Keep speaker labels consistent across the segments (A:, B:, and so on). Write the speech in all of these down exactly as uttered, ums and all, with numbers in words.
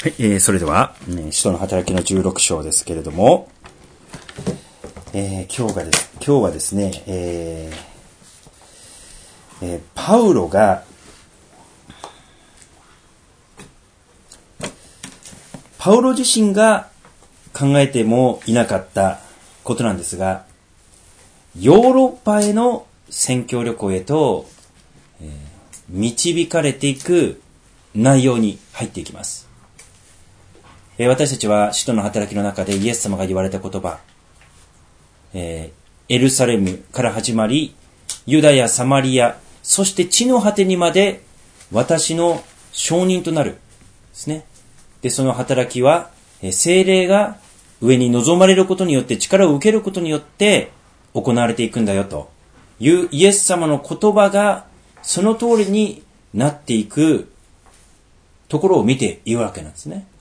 A: はい、えー、それでは、ね、使徒の働きのじゅうろく章ですけれども、えー、今日がです、今日はですね、えーえー、パウロが、パウロ自身が考えてもいなかったことなんですが、ヨーロッパへの宣教旅行へと、えー、導かれていく内容に入っていきます。私たちは使徒の働きの中でイエス様が言われた言葉、えー、エルサレムから始まり、ユダヤ、サマリア、そして地の果てにまで私の証人となるですね。で、その働きは、聖霊が上に望まれることによって、力を受けることによって行われていくんだよというイエス様の言葉がその通りになっていくところを見ているわけなんですね。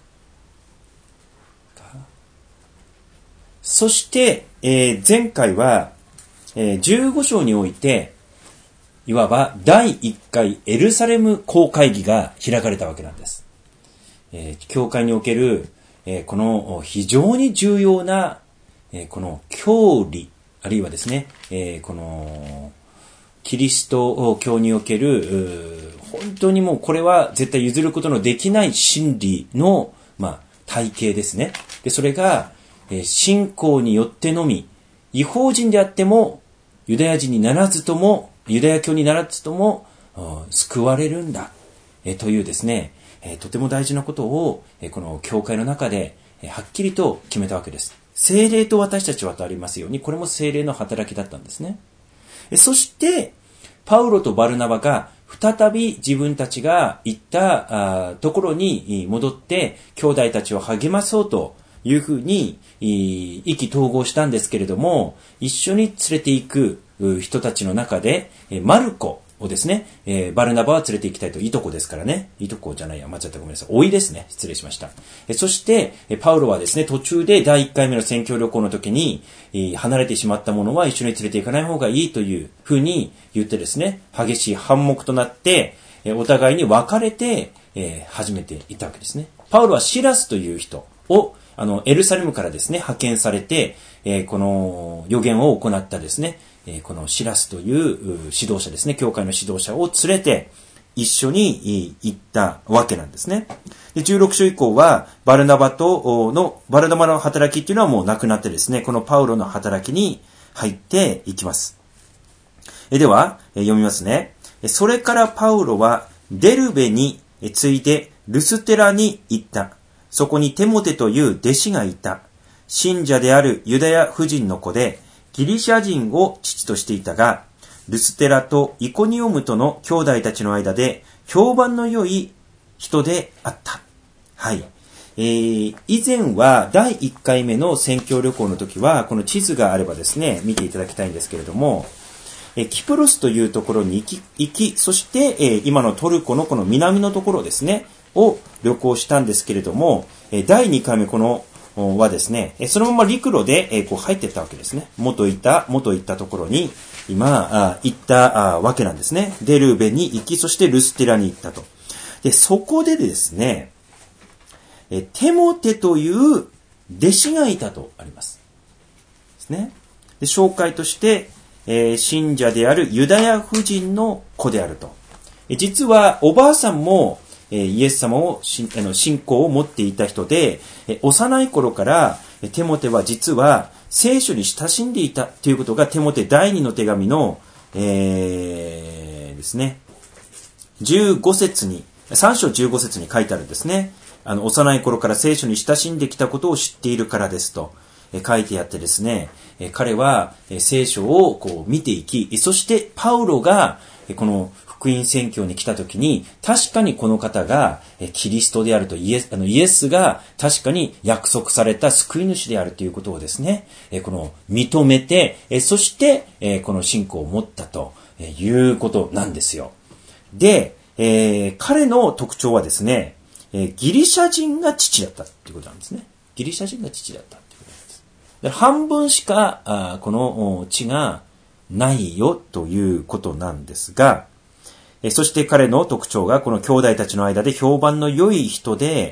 A: そして、えー、前回は、えー、じゅうご章において、いわばだいいっかいエルサレム公会議が開かれたわけなんです。えー、教会における、えー、この非常に重要な、えー、この教理、あるいはですね、えー、このキリスト教における、本当にもうこれは絶対譲ることのできない真理の、まあ、体系ですね。で、それが、信仰によってのみ、異邦人であっても、ユダヤ人にならずとも、ユダヤ教にならずとも、救われるんだ、えというですね、とても大事なことを、この教会の中で、はっきりと決めたわけです。聖霊と私たちはとありますように、これも聖霊の働きだったんですね。そして、パウロとバルナバが、再び自分たちが行ったところに戻って、兄弟たちを励まそうと、いうふうに意気投合したんですけれども、一緒に連れて行く人たちの中で、マルコをですね、バルナバは連れて行きたいと、いとこですからね。いとこじゃないや、間違ったごめんなさい。甥ですね。失礼しました。そして、パウロはですね、途中でだいいっかいめの宣教旅行の時に、離れてしまった者は一緒に連れて行かない方がいいというふうに言ってですね、激しい反目となって、お互いに別れて、始めていたわけですね。パウロはシラスという人を、あの、エルサレムからですね、派遣されて、えー、この予言を行ったですね、えー、このシラスという指導者ですね、教会の指導者を連れて、一緒に行ったわけなんですね。で、じゅうろく章以降は、バルナバとの、バルナバの働きっていうのはもうなくなってですね、このパウロの働きに入っていきます。えでは、読みますね。それからパウロは、デルベに次いでルステラに行った。そこにテモテという弟子がいた。信者であるユダヤ婦人の子で、ギリシャ人を父としていたが、ルステラとイコニオムとの兄弟たちの間で評判の良い人であった。はい。えー、以前はだいいっかいめの宣教旅行の時は、この地図があればですね、見ていただきたいんですけれども、えキプロスというところに行き、行きそして、えー、今のトルコのこの南のところですね、を旅行したんですけれども、だいにかいめこのはですね、そのまま陸路でこう入っていったわけですね。元いた、元行ったところに今行ったわけなんですね。デルベに行き、そしてルステラに行ったと。で、そこでですね、テモテという弟子がいたとあります。ですね。で、紹介として、えー、信者であるユダヤ婦人の子であると。実はおばあさんもイエス様を信仰を持っていた人で、幼い頃からテモテは実は聖書に親しんでいたということがテモテだいにの手紙の、えー、ですね、じゅうご節に、さん章じゅうご節に書いてあるんですね。あの、幼い頃から聖書に親しんできたことを知っているからですと書いてあってですね、彼は聖書をこう見ていき、そしてパウロがこの福音宣教に来た時に、確かにこの方がキリストであると、イエス、あのイエスが確かに約束された救い主であるということをですね、この認めて、そしてこの信仰を持ったということなんですよ。で、えー、彼の特徴はですね、ギリシャ人が父だったということなんですね。ギリシャ人が父だったということなんです。で、半分しかこの血がないよということなんですが、そして彼の特徴がこの兄弟たちの間で評判の良い人で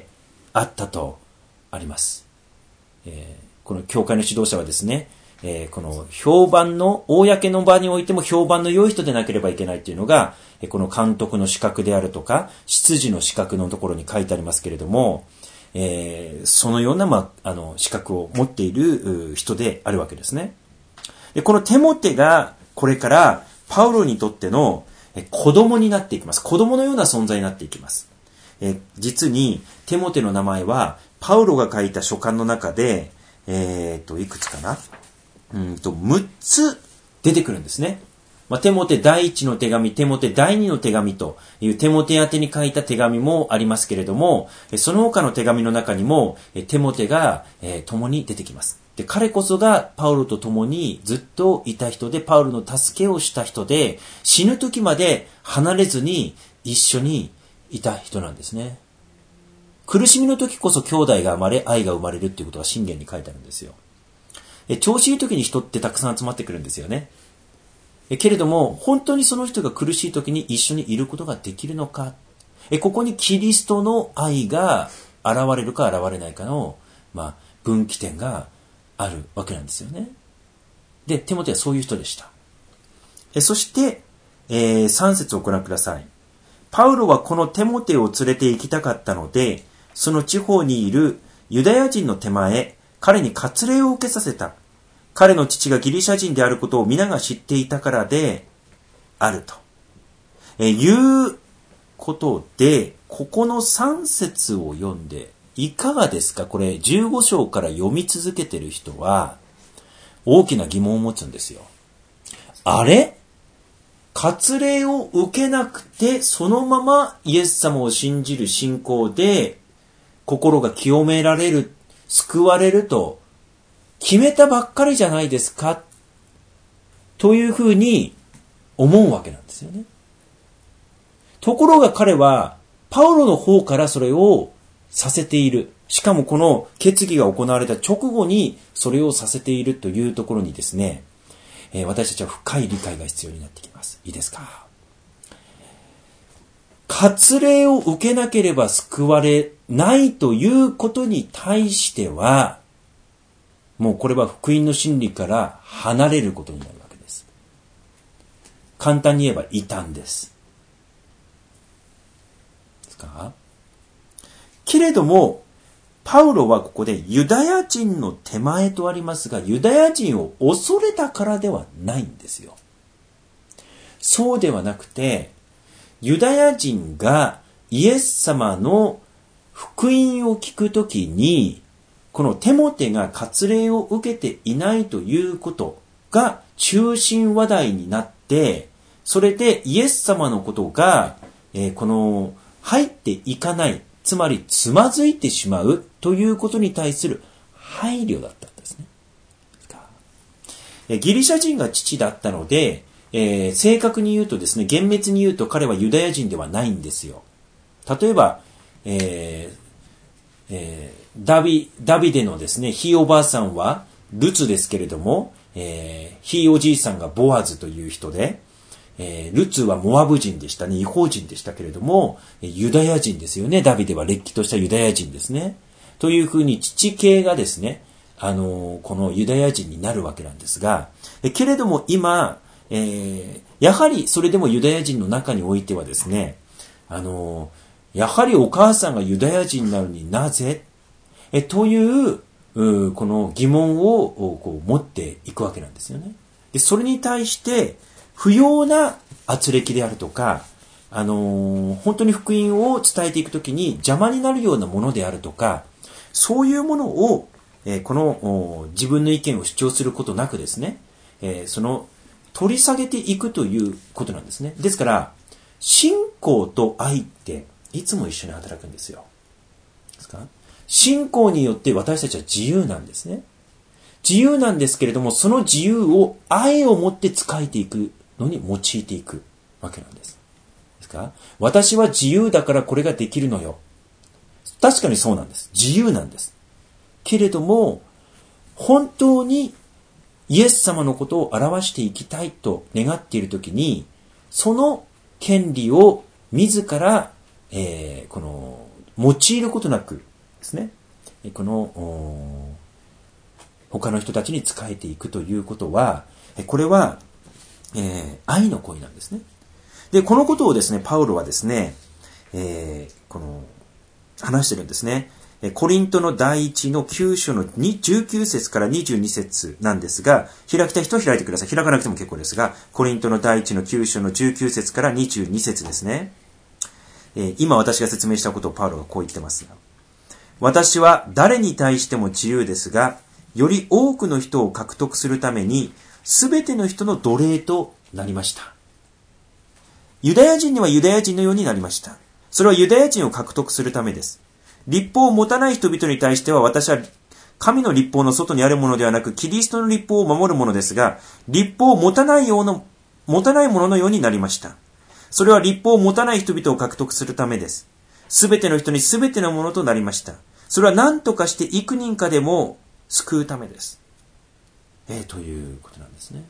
A: あったとあります。えー、この教会の指導者はですね、えー、この評判の、公の場においても評判の良い人でなければいけないというのが、この監督の資格であるとか、執事の資格のところに書いてありますけれども、えー、そのような、まあ、あの、資格を持っている人であるわけですね。で、このテモテが、これから、パウロにとっての子供になっていきます。子供のような存在になっていきます。えー、実に、テモテの名前は、パウロが書いた書簡の中で、えーと、いくつかなうんと、むっつ出てくるんですね。まあ、テモテ第一の手紙、テモテ第二の手紙というテモテ宛てに書いた手紙もありますけれども、その他の手紙の中にも、テモテが、えー、共に出てきます。で、彼こそがパウロと共にずっといた人で、パウロの助けをした人で、死ぬ時まで離れずに一緒にいた人なんですね。苦しみの時こそ兄弟が生まれ、愛が生まれるっていうことが箴言に書いてあるんですよ。え調子いい時に人ってたくさん集まってくるんですよね。えけれども、本当にその人が苦しい時に一緒にいることができるのか。えここにキリストの愛が現れるか現れないかの、まあ、分岐点があるわけなんですよね。で、テモテはそういう人でした。えそして、えー、さん節をご覧ください。パウロはこのテモテを連れて行きたかったので、その地方にいるユダヤ人の手前、彼に割礼を受けさせた。彼の父がギリシャ人であることを皆が知っていたからであると。えいうことで、ここのさん節を読んで、いかがですか？これじゅうご章から読み続けている人は、大きな疑問を持つんですよ。あれ？割礼を受けなくて、そのままイエス様を信じる信仰で、心が清められる、救われると、決めたばっかりじゃないですかというふうに思うわけなんですよね。ところが彼はパウロの方からそれをさせている。しかもこの決議が行われた直後にそれをさせているというところにですね、えー、私たちは深い理解が必要になってきます。いいですか？割礼を受けなければ救われないということに対しては、もうこれは福音の真理から離れることになるわけです。簡単に言えば異端です。ですか？けれども、パウロはここでユダヤ人の手前とありますが、ユダヤ人を恐れたからではないんですよ。そうではなくて、ユダヤ人がイエス様の福音を聞くときに、このテモテが割礼を受けていないということが中心話題になって、それでイエス様のことが、えー、この入っていかない、つまりつまずいてしまうということに対する配慮だったんですね。えー、ギリシャ人が父だったので、えー、正確に言うとですね、厳密に言うと彼はユダヤ人ではないんですよ。例えば、えーえーダビ、ダビデのですね、ひいおばあさんはルツですけれども、えー、ひいおじいさんがボアズという人で、えー、ルツはモアブ人でしたね、異邦人でしたけれども、ユダヤ人ですよね。ダビデはれっきとしたユダヤ人ですね。というふうに父系がですね、あのー、このユダヤ人になるわけなんですが、えけれども今、えー、やはりそれでもユダヤ人の中においてはですね、あのー、やはりお母さんがユダヤ人なのになぜえという、うこの疑問をこう持っていくわけなんですよね。で、それに対して不要な圧力であるとか、あのー、本当に福音を伝えていくときに邪魔になるようなものであるとか、そういうものを、えー、この自分の意見を主張することなくですね、えー、その取り下げていくということなんですね。ですから、信仰と愛っていつも一緒に働くんですよ。ですか？信仰によって私たちは自由なんですね。自由なんですけれども、その自由を愛を持って使えていくのに用いていくわけなんです。ですか？私は自由だからこれができるのよ。確かにそうなんです。自由なんです。けれども、本当にイエス様のことを表していきたいと願っているときに、その権利を自ら、えー、この用いることなく、 ですね。この、他の人たちに仕えていくということは、これは、えー、愛の行為なんですね。で、このことをですね、パウロはですね、えー、この、話してるんですね。コリントの第一のきゅう章のじゅうきゅう節からにじゅうに節なんですが、開きたい人は開いてください。開かなくても結構ですが、コリントの第一のきゅう章のじゅうきゅう節からにじゅうに節ですね。えー、今私が説明したことをパウロがこう言ってますが、私は誰に対しても自由ですが、より多くの人を獲得するために、すべての人の奴隷となりました。ユダヤ人にはユダヤ人のようになりました。それはユダヤ人を獲得するためです。律法を持たない人々に対しては私は神の律法の外にあるものではなくキリストの律法を守るものですが、律法を持たないような、持たないもののようになりました。それは律法を持たない人々を獲得するためです。すべての人にすべてのものとなりました。それは何とかして幾人かでも救うためです。えー、ということなんですね。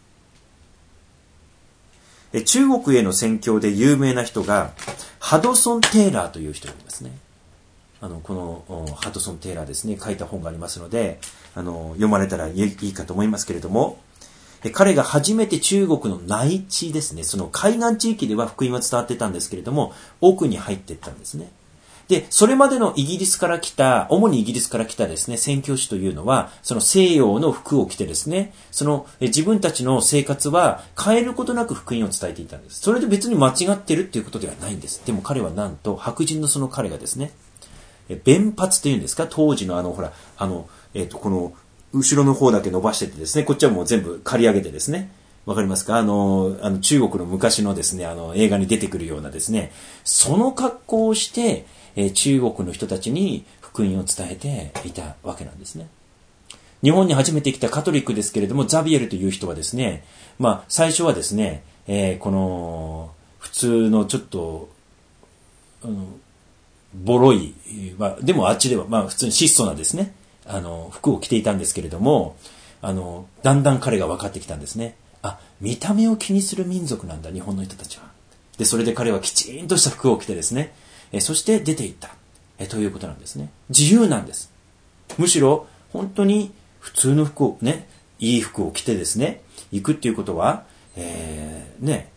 A: え中国への宣教で有名な人がハドソン・テイラーという人がいますね。あのこのハドソン・テイラーですね、書いた本がありますので、あの読まれたらいいかと思いますけれども、え彼が初めて中国の内地ですね、その海岸地域では福音は伝わってたんですけれども、奥に入っていったんですね。で、それまでのイギリスから来た、主にイギリスから来たですね、宣教師というのは、その西洋の服を着てですね、そのえ自分たちの生活は変えることなく福音を伝えていたんです。それで別に間違ってるっていうことではないんです。でも彼はなんと、白人のその彼がですね、え弁髪っていうんですか、当時のあの、ほら、あの、えっと、この、後ろの方だけ伸ばしててですね、こっちはもう全部刈り上げてですね、わかりますか？あの、あの中国の昔のですね、あの映画に出てくるようなですね、その格好をして、えー、中国の人たちに福音を伝えていたわけなんですね。日本に初めて来たカトリックですけれども、ザビエルという人はですね、まあ最初はですね、えー、この普通のちょっと、あのボロい、まあでもあっちではまあ普通に質素なですね、あの服を着ていたんですけれども、あのだんだん彼が分かってきたんですね。あ、見た目を気にする民族なんだ、日本の人たちは。で、それで彼はきちんとした服を着てですね、えそして出ていった、えということなんですね。自由なんです。むしろ本当に普通の服をね、いい服を着てですね、行くっていうことは、えー、ね、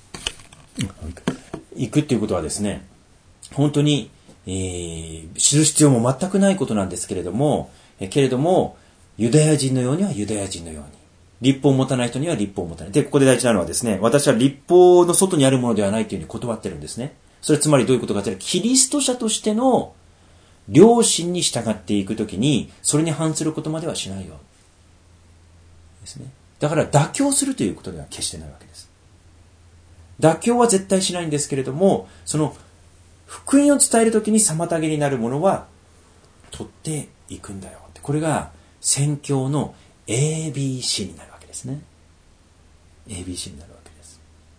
A: 行くっていうことはですね、本当に、えー、知る必要も全くないことなんですけれども、えけれども、ユダヤ人のようにはユダヤ人のように。律法を持たない人には律法を持たない。で、ここで大事なのはですね、私は律法の外にあるものではないというふうに断ってるんですね。それつまりどういうことかというと、キリスト者としての良心に従っていくときに、それに反することまではしないよ。ですね。だから妥協するということでは決してないわけです。妥協は絶対しないんですけれども、その福音を伝えるときに妨げになるものは取っていくんだよ。これが宣教の エービーシー になるわけですね。エービーシー になるわけです。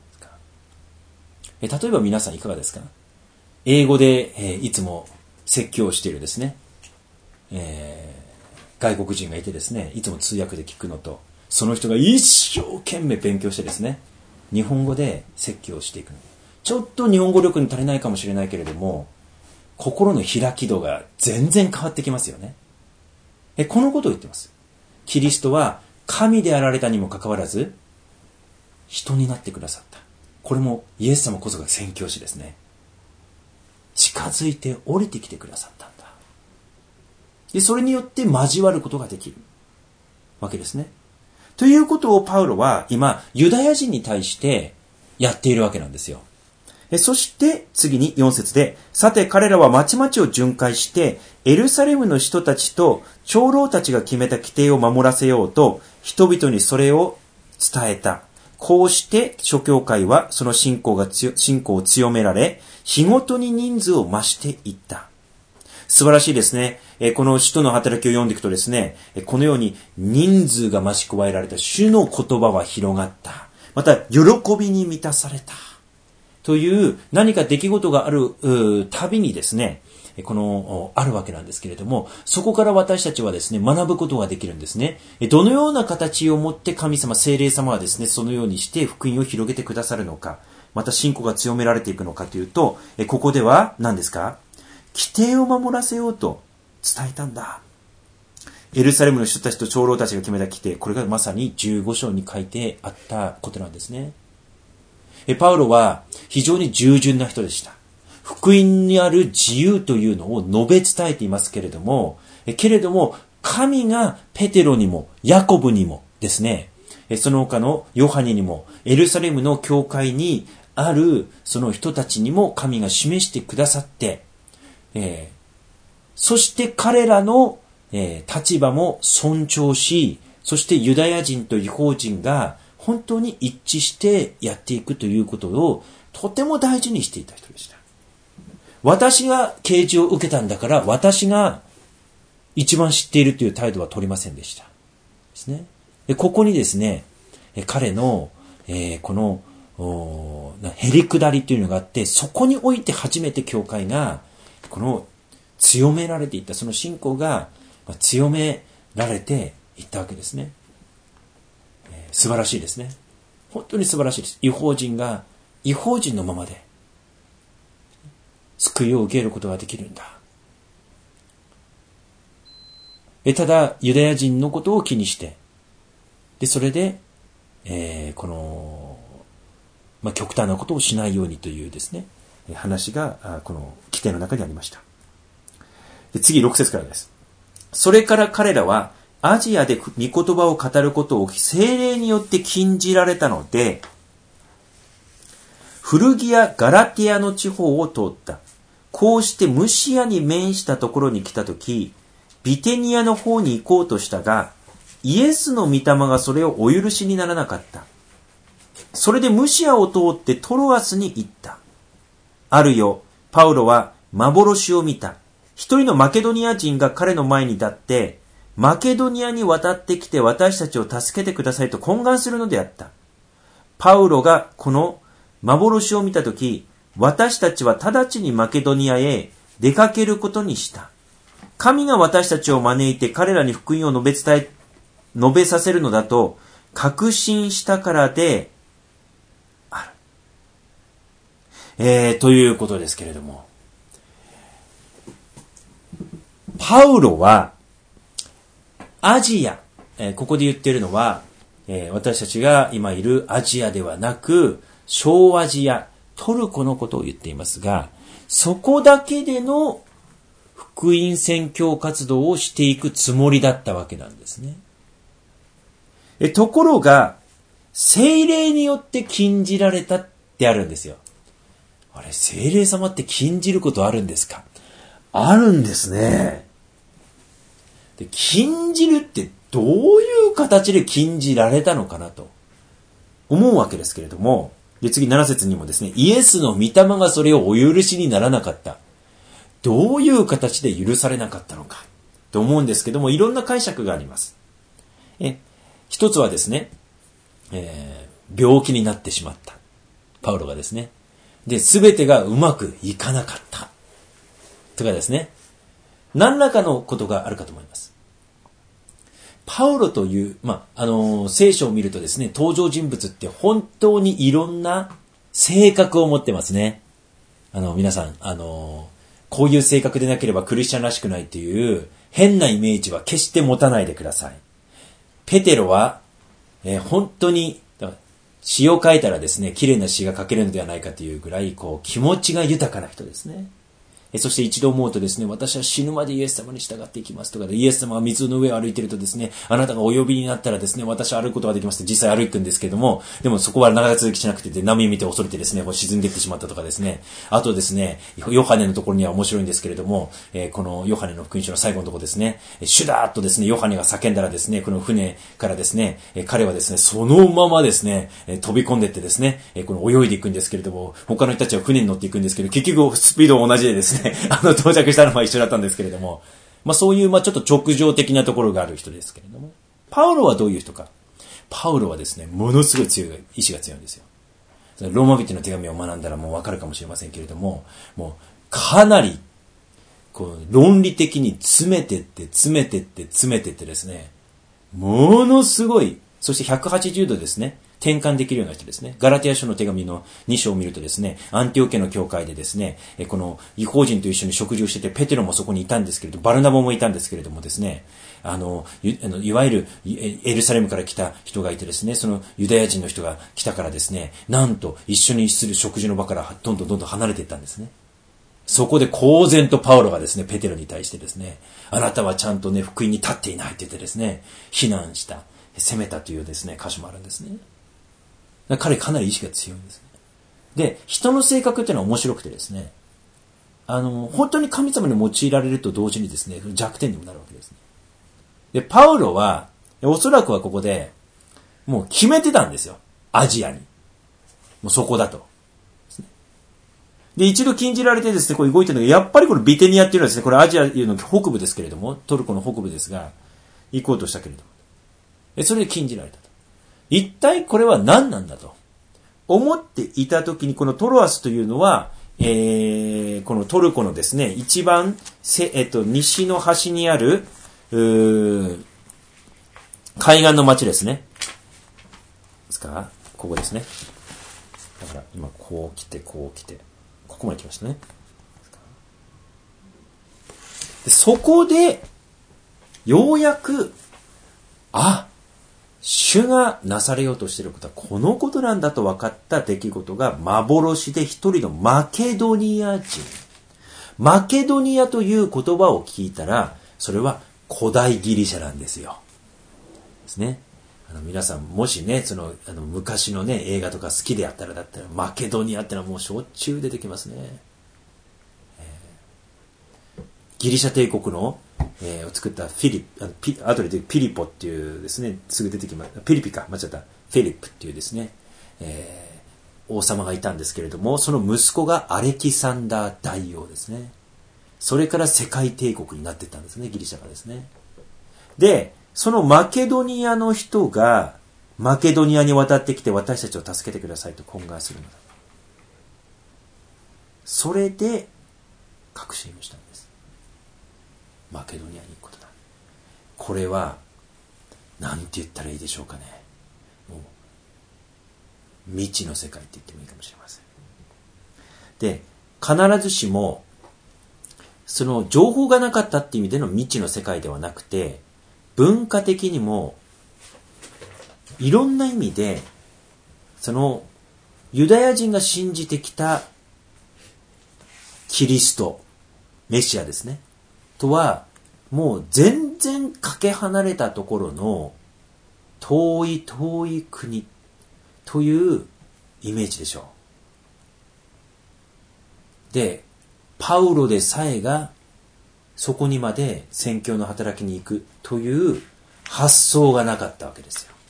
A: え例えば皆さんいかがですか？英語で、えー、いつも説教をしているですね、えー、外国人がいてですね、いつも通訳で聞くのと、その人が一生懸命勉強してですね、日本語で説教をしていくの。ちょっと日本語力に足りないかもしれないけれども、心の開き度が全然変わってきますよね。えこのことを言ってます。キリストは神であられたにもかかわらず人になってくださった。これもイエス様こそが宣教師ですね。近づいて降りてきてくださったんだ。でそれによって交わることができるわけですね。ということをパウロは今ユダヤ人に対してやっているわけなんですよ。そして次によん節で、さて彼らは町々を巡回して、エルサレムの人たちと長老たちが決めた規定を守らせようと、人々にそれを伝えた。こうして諸教会はその信仰が信仰を強められ、日ごとに人数を増していった。素晴らしいですね。この使徒の働きを読んでいくとですね、このように人数が増し加えられた。主の言葉は広がった。また喜びに満たされた。という何か出来事があるたびにですね、このあるわけなんですけれども、そこから私たちはですね学ぶことができるんですね。どのような形をもって神様聖霊様はですねそのようにして福音を広げてくださるのか、また信仰が強められていくのかというと、ここでは何ですか？ 規定を守らせようと伝えたんだ。エルサレムの人たちと長老たちが決めた規定、これがまさにじゅうご章に書いてあったことなんですね。パウロは非常に従順な人でした。福音にある自由というのを述べ伝えていますけれども、けれども神がペテロにもヤコブにもですね、その他のヨハネにもエルサレムの教会にあるその人たちにも神が示してくださって、えー、そして彼らの、えー、立場も尊重し、そしてユダヤ人と異邦人が本当に一致してやっていくということをとても大事にしていた人でした。私が啓示を受けたんだから私が一番知っているという態度は取りませんでした。ですね。でここにですね、彼の、えー、このへりくだりというのがあって、そこにおいて初めて教会がこの強められていった、その信仰が強められていったわけですね。えー、素晴らしいですね。本当に素晴らしいです。異邦人が異邦人のままで救いを受けることができるんだ。えただユダヤ人のことを気にして、でそれで、えー、このまあ、極端なことをしないようにというですね、話がこの規定の中にありました。で次ろく節からです。それから彼らはアジアで御言葉を語ることを聖霊によって禁じられたので、フルギア・ガラティアの地方を通った。こうしてムシアに面したところに来たとき、ビテニアの方に行こうとしたが、イエスの御霊がそれをお許しにならなかった。それでムシアを通ってトロアスに行った。あるよ、パウロは幻を見た。一人のマケドニア人が彼の前に立って、マケドニアに渡ってきて私たちを助けてくださいと懇願するのであった。パウロがこの幻を見たとき、私たちは直ちにマケドニアへ出かけることにした。神が私たちを招いて彼らに福音を述べ伝え、述べさせるのだと確信したからである。えー、ということですけれども、パウロはアジア、えー、ここで言っているのは、えー、私たちが今いるアジアではなく小アジア、トルコのことを言っていますが、そこだけでの福音宣教活動をしていくつもりだったわけなんですね。えところが聖霊によって禁じられたってあるんですよ。あれ、聖霊様って禁じることあるんですか？あるんですね。で、禁じるってどういう形で禁じられたのかなと思うわけですけれども、で次なな節にもですね、イエスの御霊がそれをお許しにならなかった。どういう形で許されなかったのかと思うんですけども、いろんな解釈があります。え一つはですね、えー、病気になってしまった。パウロがですね。で、すべてがうまくいかなかった。とかですね。何らかのことがあるかと思います。パウロという、まあ、あのー、聖書を見るとですね、登場人物って本当にいろんな性格を持ってますね。あの、皆さん、あのー、こういう性格でなければクリスチャンらしくないという変なイメージは決して持たないでください。ペテロは、えー、本当に詩を書いたらですね、綺麗な詩が書けるのではないかというぐらいこう気持ちが豊かな人ですね。えー、そして一度思うとですね、私は死ぬまでイエス様に従っていきますとかで、イエス様が水の上を歩いているとですね、あなたがお呼びになったらですね、私は歩くことができますって実際歩くんですけれども、でもそこは長続きしなくて、波見て恐れてですね、こう沈んでいってしまったとかですね。あとですね、ヨハネのところには面白いんですけれども、えー、このヨハネの福音書の最後のところですね、シュダーッとですね、ヨハネが叫んだらですね、この船からですね、彼はですね、そのままですね、飛び込んでいってですね、この泳いでいくんですけれども、他の人たちは船に乗っていくんですけど、結局スピードは同じでですね、あの到着したのは一緒だったんですけれども、まあそういうまあちょっと直情的なところがある人ですけれども、パウロはどういう人か。パウロはですね、ものすごい強い意志が強いんですよ。ローマ人の手紙を学んだらもうわかるかもしれませんけれども、もうかなりこう論理的に詰めてって詰めてって詰めてってですね、ものすごい、そしてひゃくはちじゅうどですね、 転換できるような人ですね。ガラテヤ書の手紙のに章を見るとですね、アンティオケの教会でですね、この異邦人と一緒に食事をしてて、ペテロもそこにいたんですけれど、バルナバもいたんですけれどもですね、あの、い, あのいわゆるエルサレムから来た人がいてですね、そのユダヤ人の人が来たからですね、なんと一緒にする食事の場からどんどんどんどん離れていったんですね。そこで公然とパウロがですね、ペテロに対してですね、あなたはちゃんとね、福音に立っていないって言ってですね、非難した、責めたというですね、箇所もあるんですね。彼かなり意志が強いんですね。で、人の性格っていうのは面白くてですね、あの、本当に神様に用いられると同時にですね、弱点にもなるわけですね。で、パウロは、おそらくはここで、もう決めてたんですよ。アジアに。もうそこだと。で、一度禁じられてですね、これ動いてるのが、やっぱりこのビテニアっていうのはですね、これアジアの北部ですけれども、トルコの北部ですが、行こうとしたけれども。それで禁じられたと。一体これは何なんだと思っていたときに、このトロアスというのは、えー、このトルコのですね、一番せ、えっと、西の端にある、うー海岸の町ですね。ですか？ここですね。だから今こう来て、こう来て、ここまで来ましたね。でそこで、ようやく、あ、主がなされようとしていることはこのことなんだと分かった出来事が幻で一人のマケドニア人。マケドニアという言葉を聞いたら、それは古代ギリシャなんですよ。ですね。あの皆さんもしね、その、あの昔のね、映画とか好きであったらだったら、マケドニアってのはもうしょっちゅう出てきますね。えー、ギリシャ帝国のえー、を作ったフィリップ、あのピ後で出てピリポっていうですね、すぐ出てきました。ピリピか、間違った。フィリップっていうですね、えー、王様がいたんですけれども、その息子がアレキサンダー大王ですね。それから世界帝国になっていったんですね、ギリシャがですね。で、そのマケドニアの人が、マケドニアに渡ってきて私たちを助けてくださいと懇願するのだ。それで、確信をしたんです。マケドニアに行くことだ。これは何て言ったらいいでしょうかね。もう未知の世界って言ってもいいかもしれません。で、必ずしもその情報がなかったっていう意味での未知の世界ではなくて、文化的にもいろんな意味でそのユダヤ人が信じてきたキリスト、メシアですね。とはもう全然かけ離れたところの遠い遠い国というイメージでしょう。で、パウロでさえがそこにまで宣教の働きに行くという発想がなかったわけですよ。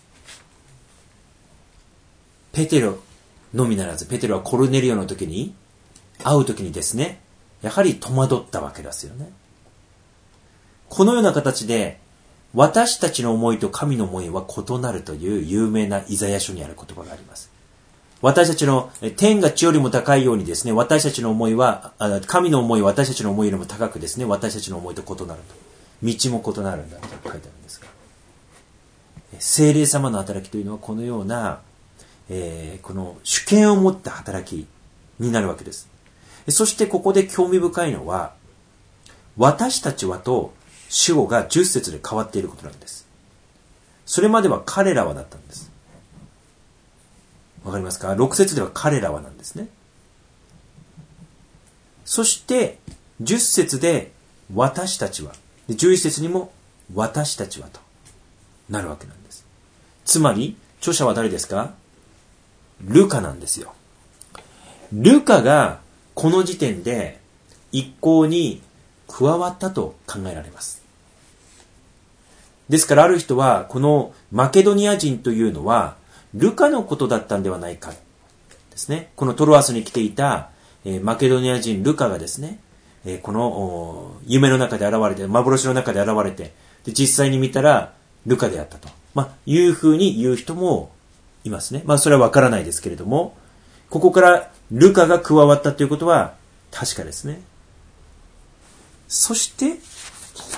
A: ペテロのみならず、ペテロはコルネリオの時に会う時にですね、やはり戸惑ったわけですよね。このような形で私たちの思いと神の思いは異なるという有名なイザヤ書にある言葉があります。私たちの天が地よりも高いようにですね、私たちの思いは、神の思いは私たちの思いよりも高くですね、私たちの思いと異なると。道も異なるんだと書いてあるんですが。聖霊様の働きというのはこのような、えー、この主権を持った働きになるわけです。そしてここで興味深いのは、私たちはと主語がじゅっ節で変わっていることなんです。それまでは彼らはだったんです。わかりますか？ろく節では彼らはなんですね。そしてじゅっ節で私たちは、でじゅういち節にも私たちはとなるわけなんです。つまり著者は誰ですか？ルカなんですよ。ルカがこの時点で一向に加わったと考えられます。ですからある人はこのマケドニア人というのはルカのことだったんではないかですね。このトロアスに来ていた、えー、マケドニア人ルカがですね、えー、この夢の中で現れて、幻の中で現れて、で実際に見たらルカであったと、まあ、いうふうに言う人もいますね。まあそれはわからないですけれども、ここからルカが加わったということは確かですね。そして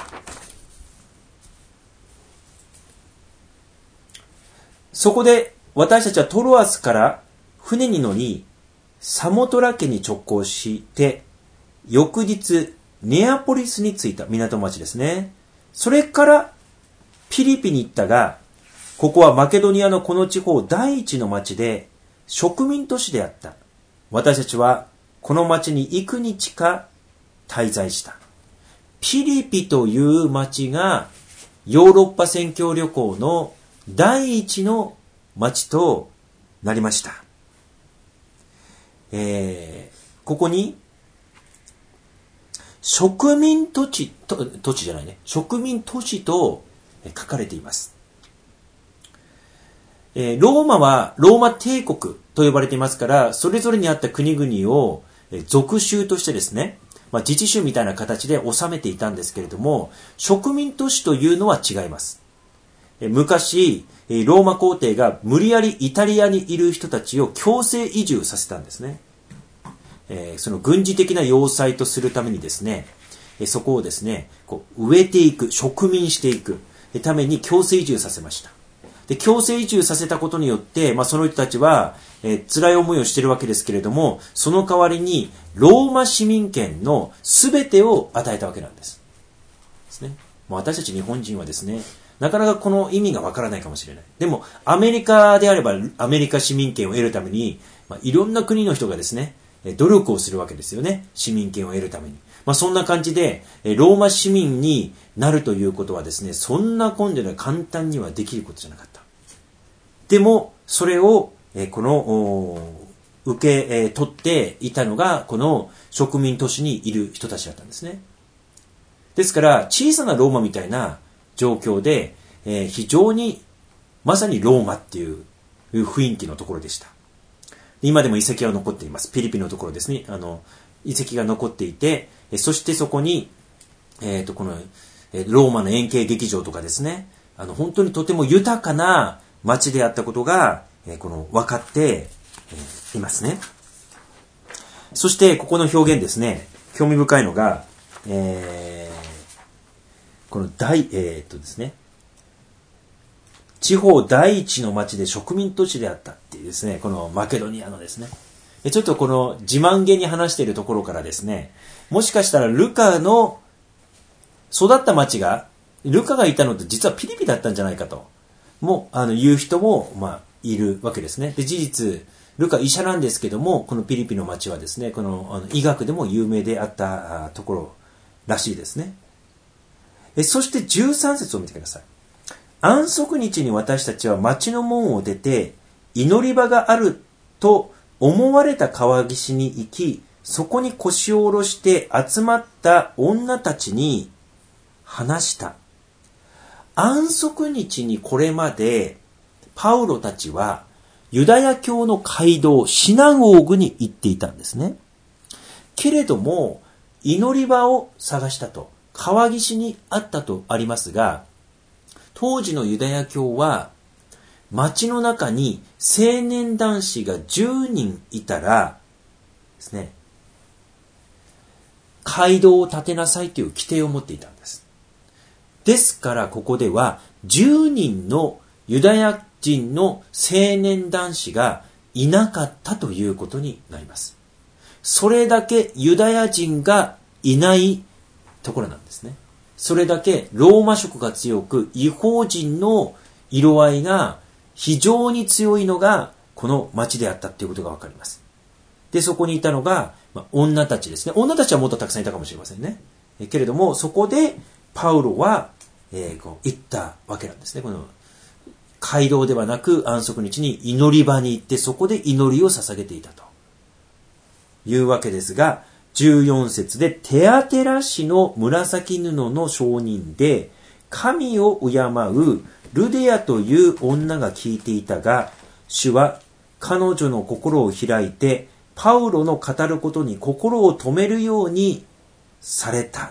A: そこで私たちはトロアスから船に乗り、サモトラ家に直行して、翌日、ネアポリスに着いた港町ですね。それからピリピに行ったが、ここはマケドニアのこの地方第一の町で植民都市であった。私たちはこの町に幾日か滞在した。ピリピという町がヨーロッパ宣教旅行の第一の町となりました。えー、ここに植民土地と、土地じゃないね。植民都市と書かれています。えー、ローマはローマ帝国と呼ばれていますから、それぞれにあった国々を属州としてですね、まあ、自治州みたいな形で治めていたんですけれども、植民都市というのは違います。えー、昔、ローマ皇帝が無理やりイタリアにいる人たちを強制移住させたんですね。えー、その軍事的な要塞とするためにですね、えー、そこをですね、こう植えていく、植民していくために強制移住させました。で、強制移住させたことによって、まあ、その人たちは、えー、辛い思いをしているわけですけれども、その代わりにローマ市民権の全てを与えたわけなんです。ですね。もう私たち日本人はですね、なかなかこの意味がわからないかもしれない。でも、アメリカであれば、アメリカ市民権を得るために、まあ、いろんな国の人がですね、努力をするわけですよね。市民権を得るために。まあ、そんな感じで、ローマ市民になるということはですね、そんな根性では簡単にはできることじゃなかった。でも、それを、この、受け取っていたのが、この植民都市にいる人たちだったんですね。ですから、小さなローマみたいな状況で、非常に、まさにローマっていう雰囲気のところでした。今でも遺跡は残っています。ピリピのところですね。あの、遺跡が残っていて、そしてそこに、えっと、この、ローマの円形劇場とかですね、あの、本当にとても豊かな街であったことが、この、分かっていますね。そして、ここの表現ですね、興味深いのが、えー、この大、えー、っとですね、地方第一の町で植民都市であったっていうですね、このマケドニアのですね、ちょっとこの自慢げに話しているところからですね、もしかしたらルカの育った町が、ルカがいたのって実はピリピだったんじゃないかと、もあの言う人もまあいるわけですね。で、事実、ルカ医者なんですけども、このピリピの町はですね、この、あの医学でも有名であったところらしいですね。えそしてじゅうさん節を見てください。安息日に私たちは町の門を出て、祈り場があると思われた川岸に行き、そこに腰を下ろして集まった女たちに話した。安息日にこれまでパウロたちはユダヤ教の街道、シナゴーグに行っていたんですね。けれども、祈り場を探したと、川岸にあったとありますが、当時のユダヤ教は、町の中に青年男子がじゅうにんいたら、ですね、街道を建てなさいという規定を持っていたんです。ですからここでは、じゅうにんのユダヤ人の青年男子がいなかったということになります。それだけユダヤ人がいないところなんですね。それだけローマ色が強く、異邦人の色合いが非常に強いのがこの町であったということがわかります。で、そこにいたのが、まあ、女たちですね。女たちはもっとたくさんいたかもしれませんね。えけれども、そこでパウロは、えー、こう言ったわけなんですね。この街道ではなく安息日に祈り場に行って、そこで祈りを捧げていたというわけですが、じゅうよん節でテアテラ氏の紫布の証人で神を敬うルデアという女が聞いていたが、主は彼女の心を開いてパウロの語ることに心を止めるようにされた。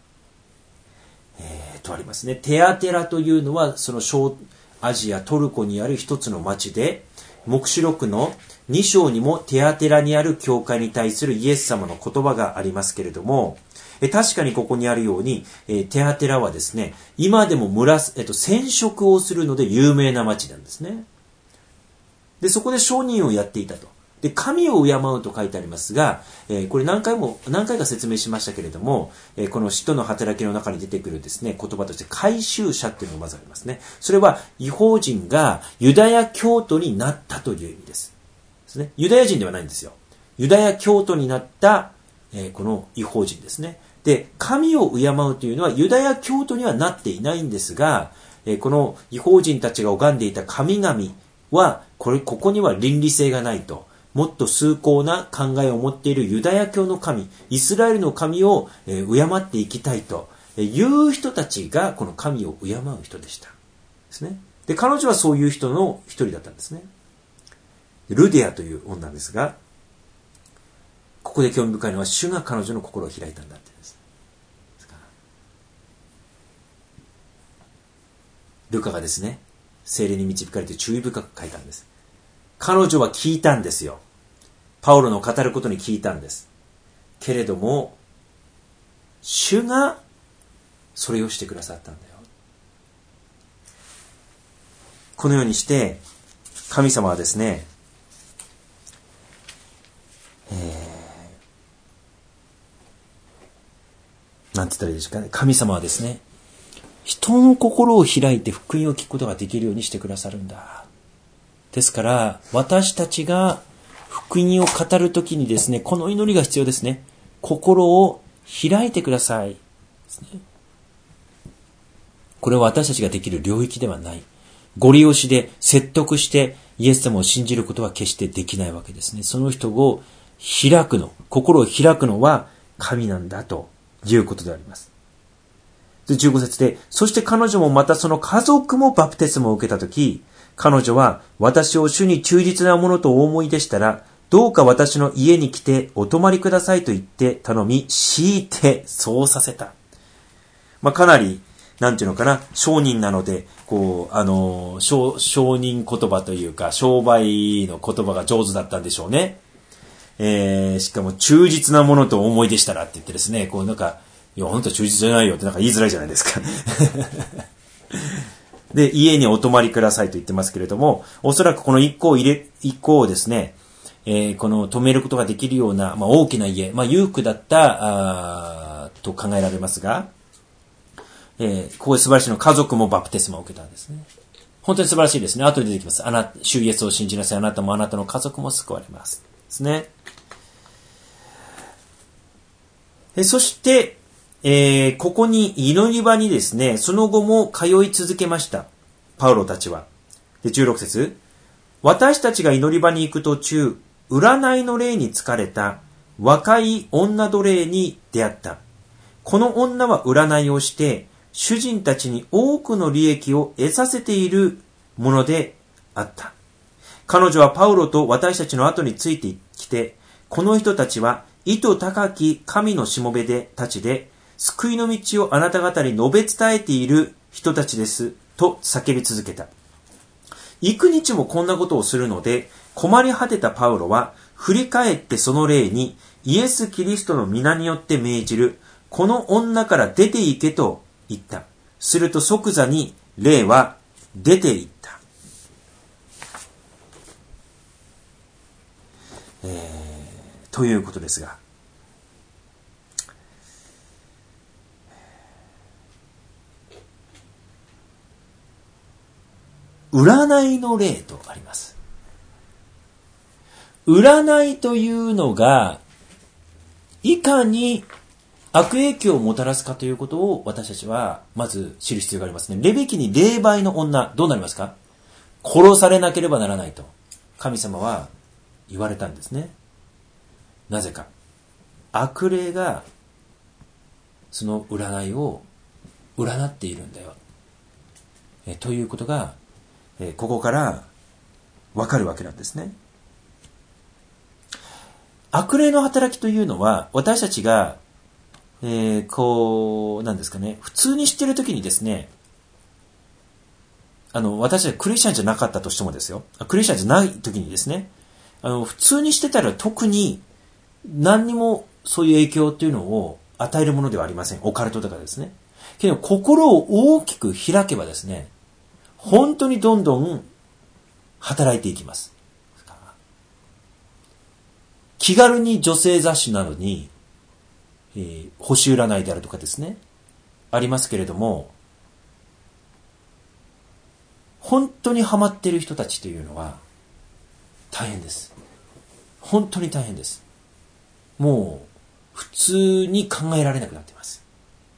A: えー、とありますね。テアテラというのはその小アジアトルコにある一つの町で、黙示録のに章にもテアテラにある教会に対するイエス様の言葉がありますけれども、え確かにここにあるように、えテアテラはですね、今でも村、えっと、染色をするので有名な町なんですね。 で、そこで商人をやっていたと。で、神を敬うと書いてありますが、えー、これ何回も、何回か説明しましたけれども、えー、この使徒の働きの中に出てくるですね、言葉として改宗者っていうのがまずありますね。それは、異邦人がユダヤ教徒になったという意味です。ですね。ユダヤ人ではないんですよ。ユダヤ教徒になった、えー、この異邦人ですね。で、神を敬うというのはユダヤ教徒にはなっていないんですが、えー、この異邦人たちが拝んでいた神々は、これ、ここには倫理性がないと。もっと崇高な考えを持っているユダヤ教の神、イスラエルの神を敬っていきたいという人たちがこの神を敬う人でした。ですね。で、彼女はそういう人の一人だったんですね。ルデアという女ですが、ここで興味深いのは主が彼女の心を開いたんだってです。ルカがですね、聖霊に導かれて注意深く書いたんです。彼女は聞いたんですよ。パウロの語ることに聞いたんです。けれども、主がそれをしてくださったんだよ。このようにして、神様はですね、えー、なんて言ったらいいですかね。神様はですね、人の心を開いて福音を聞くことができるようにしてくださるんだ。ですから、私たちが福音を語るときにですね、この祈りが必要ですね。心を開いてください。これは私たちができる領域ではない。ご利用しで説得してイエス様を信じることは決してできないわけですね。その人を開くの、心を開くのは神なんだということであります。じゅうご節で、そして彼女もまたその家族もバプテスマを受けたとき、彼女は私を主に忠実なものとお思いでしたら、どうか私の家に来てお泊まりくださいと言って頼み、強いてそうさせた。まあ、かなり、なんていうのかな、商人なので、こう、あの、商、商人言葉というか、商売の言葉が上手だったんでしょうね。えー、しかも忠実なものとお思いでしたらって言ってですね、こうなんか、いや、あなた忠実じゃないよってなんか言いづらいじゃないですか。で、家にお泊まりくださいと言ってますけれども、おそらくこの一個を入れ、一個をですね、えー、この止めることができるような、まあ、大きな家、まあ、裕福だった、あと考えられますが、えー、ここで素晴らしいの家族もバプテスマを受けたんですね。本当に素晴らしいですね。後で出てきます。あなた、主イエスを信じなさい。あなたもあなたの家族も救われます。ですね。えそして、えー、ここに祈り場にですね、その後も通い続けました。パウロたちは。で、じゅうろく節。私たちが祈り場に行く途中、占いの霊に疲れた若い女奴隷に出会った。この女は占いをして、主人たちに多くの利益を得させているものであった。彼女はパウロと私たちの後についてきて、この人たちは意図高き神のしもべでたちで、救いの道をあなた方に述べ伝えている人たちですと叫び続けた。幾日もこんなことをするので困り果てたパウロは振り返ってその霊にイエス・キリストの皆によって命じるこの女から出て行けと言った。すると即座に霊は出て行った。えー、ということですが、占いの霊とあります。占いというのがいかに悪影響をもたらすかということを私たちはまず知る必要がありますね。レベキに霊媒の女、どうなりますか？殺されなければならないと神様は言われたんですね。なぜか。悪霊がその占いを占っているんだよ。えということがえここからわかるわけなんですね。悪霊の働きというのは私たちが、えー、こうなんですかね、普通にしているときにですね、あの私たちクリスチャンじゃなかったとしてもですよ、クリスチャンじゃないときにですね、あの普通にしてたら特に何にもそういう影響というのを与えるものではありません。オカルトとかですね。けど心を大きく開けばですね、本当にどんどん働いていきます。 気軽に女性雑誌などに、えー、星占いであるとかですね、ありますけれども、本当にハマっている人たちというのは大変です。本当に大変です。もう普通に考えられなくなっています。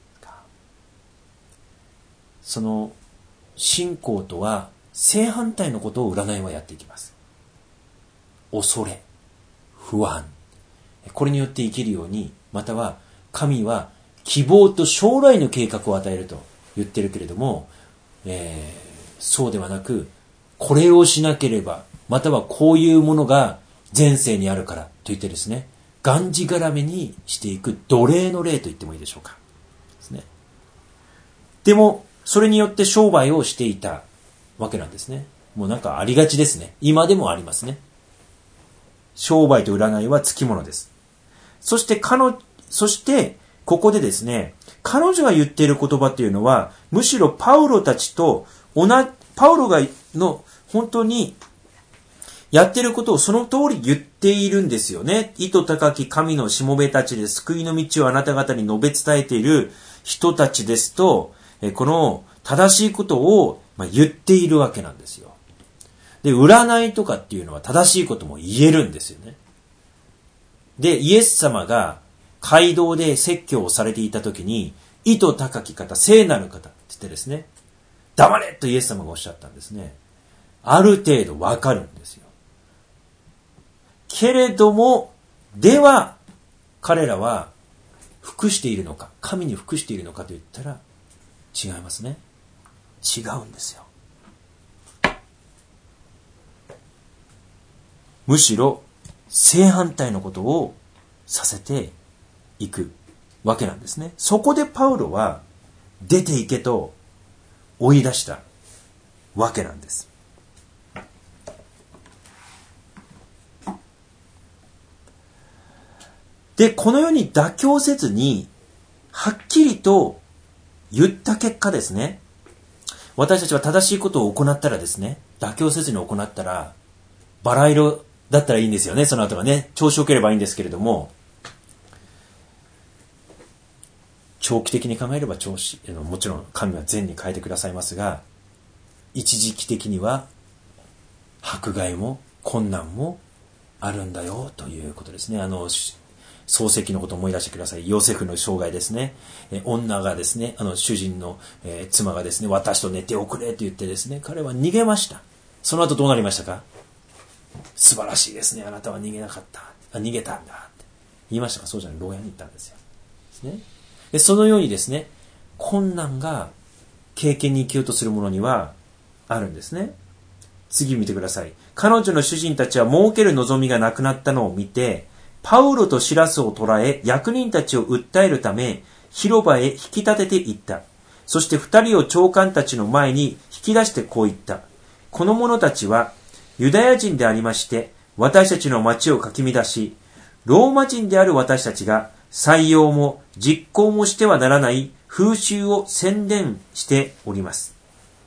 A: その信仰とは正反対のことを占いはやっていきます。恐れ、不安、これによって生きるように、または神は希望と将来の計画を与えると言ってるけれども、えー、そうではなく、これをしなければ、またはこういうものが前世にあるからと言ってですね、がんじがらめにしていく奴隷の霊と言ってもいいでしょうか。ですね。でも、それによって商売をしていたわけなんですね。もうなんかありがちですね。今でもありますね。商売と占いはつきものです。そして彼女、そしてここでですね、彼女が言っている言葉っていうのは、むしろパウロたちと同じ、パウロがの本当にやっていることをその通り言っているんですよね。意図高き神のしもべたちで救いの道をあなた方に述べ伝えている人たちですと、この正しいことを言っているわけなんですよ。で、占いとかっていうのは正しいことも言えるんですよね。で、イエス様が街道で説教をされていたときに、意図高き方、聖なる方って言ってですね、黙れとイエス様がおっしゃったんですね。ある程度わかるんですよ。けれども、では、彼らは服しているのか、神に服しているのかと言ったら、違いますね。違うんですよ。むしろ正反対のことをさせていくわけなんですね。そこでパウロは出ていけと追い出したわけなんです。で、このように妥協せずにはっきりと言った結果ですね、私たちは正しいことを行ったらですね、妥協せずに行ったらバラ色だったらいいんですよね。その後がね、調子良ければいいんですけれども、長期的に考えれば調子、もちろん神は善に変えてくださいますが、一時期的には迫害も困難もあるんだよということですね。あの漱石のことを思い出してください。ヨセフの生涯ですね。え女がですね、あの主人の、えー、妻がですね、私と寝ておくれと言ってですね、彼は逃げました。その後どうなりましたか？素晴らしいですね。あなたは逃げなかった。あ、逃げたんだって言いましたか？そうじゃない。牢屋に行ったんですよ。ですね。で、そのようにですね、困難が経験に生きようとするものにはあるんですね。次見てください。彼女の主人たちは儲ける望みがなくなったのを見て、パウロとシラスを捕らえ、役人たちを訴えるため、広場へ引き立てて行った。そして二人を長官たちの前に引き出してこう言った。この者たちはユダヤ人でありまして、私たちの町をかき乱し、ローマ人である私たちが採用も実行もしてはならない風習を宣伝しております。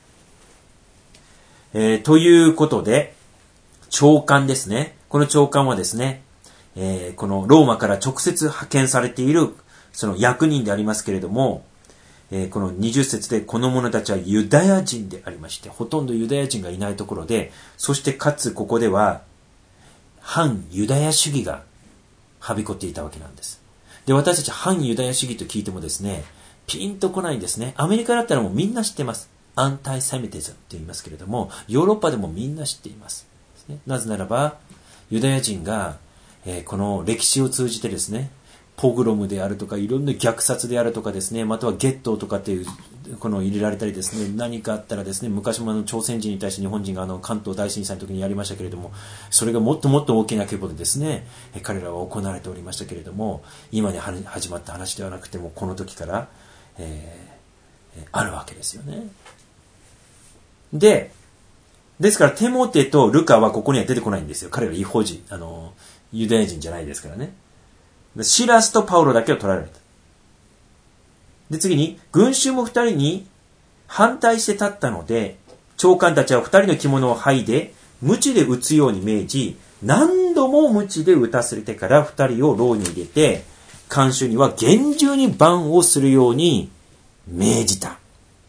A: えー、ということで、長官ですね。この長官はですね、えー、このローマから直接派遣されているその役人でありますけれども、えー、このにじゅっ節でこの者たちはユダヤ人でありまして、ほとんどユダヤ人がいないところで、そしてかつここでは反ユダヤ主義がはびこっていたわけなんです。で、私たち反ユダヤ主義と聞いてもですね、ピンとこないんですね。アメリカだったらもうみんな知ってます。アンタイセミティズムと言いますけれども、ヨーロッパでもみんな知っています。ですね、なぜならば、ユダヤ人が、えー、この歴史を通じてですね、ポグロムであるとか、いろんな虐殺であるとかですね、またはゲットーとかっていう、この入れられたりですね、何かあったらですね、昔もあの朝鮮人に対して日本人があの関東大震災の時にやりましたけれども、それがもっともっと大きな規模でですね、彼らは行われておりましたけれども、今に始まった話ではなくても、この時から、えー、あるわけですよね。で、ですからテモテとルカはここには出てこないんですよ。彼らは異邦人、あの、ユダヤ人じゃないですからね。シラスとパウロだけを取られた。で、次に、群衆も二人に反対して立ったので、長官たちは二人の着物を剥いで、鞭で打つように命じ、何度度も鞭で打たせてから二人を牢に入れて、看守には厳重に番をするように命じた。